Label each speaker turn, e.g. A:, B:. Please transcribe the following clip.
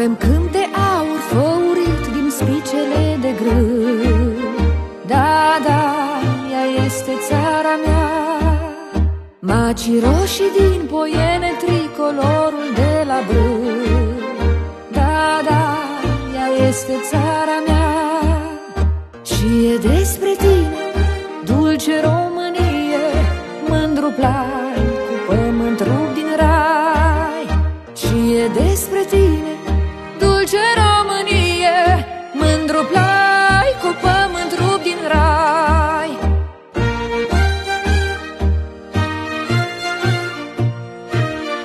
A: Avem câmp de aur făurit din spicele de grâu. Da, da, ea este țara mea. Macii roșii din Poiene, tricolorul de la brâu. Da, da, ea este țara mea. Și e despre tine, dulce Românie, mândru plac